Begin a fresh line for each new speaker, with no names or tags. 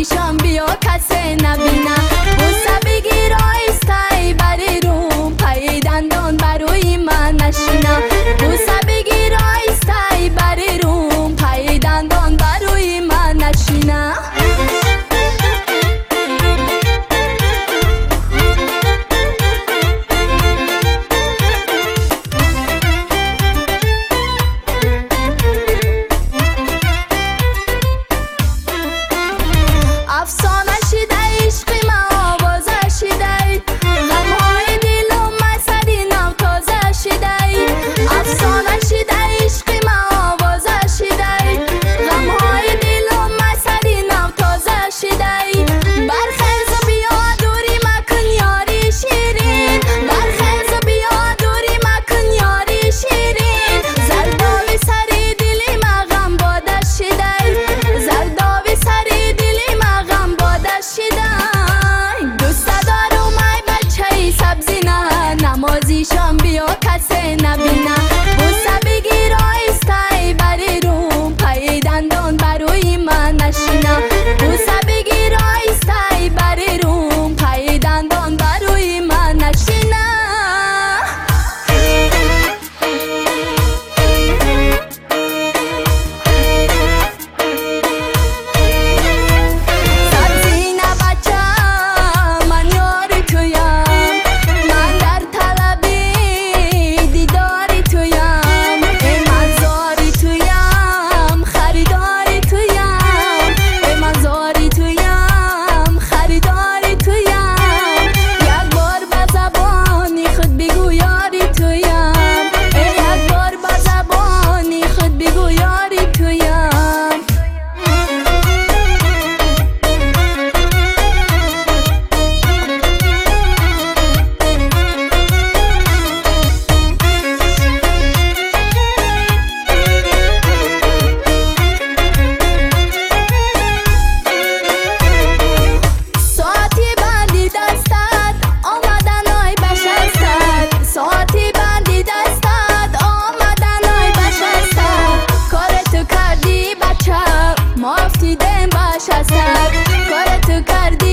نمازیشان بیا کسی نبینه. بوسه بگیر آیسته بری روم پای دندان بروی من نشینه. بوسه بگیر آیسته بری روم پای دندان بروی من نشینه. افسانه شده عشق ما آوازه شده، غمهای دل و مسری نو تازه شده. افسانه شده عشق ما آوازه شده، غمهای دل و مسری نو تازه شده. برخیز و بیا دوری مکن یاری شیرین، برخیز و بیا دوری مکن یاری شیرین. زرداوی سری دلی ما غم باده شده، زرداوی سری دلی ما غم باده شده. دوست دارم ای بچه سبزی نه، نمازیشان بیا کسی نبینه. بوسه بگیر آیسته بری روم پای دندان بروی من نشینه. بوسه بگیر آیسته بری روم پای دندان بروی من نشینه. سبزی نه بچه من یاری تویم، من در طلبی دیداری تویم. ای من زاری تویم خریداری تویم، ای من زاری تویم خریداری تویم. یک بار به زبانی خود بگو یاری تویم، ای یک بار به زبانی خود بگو یاری تویم. ساعتی بندی دستت آمدن های بشستت، ساعتی بندی دستت آمدن های بشستت. کار تو کردی بچه ما افتیدیم بشستت، کار تو کردی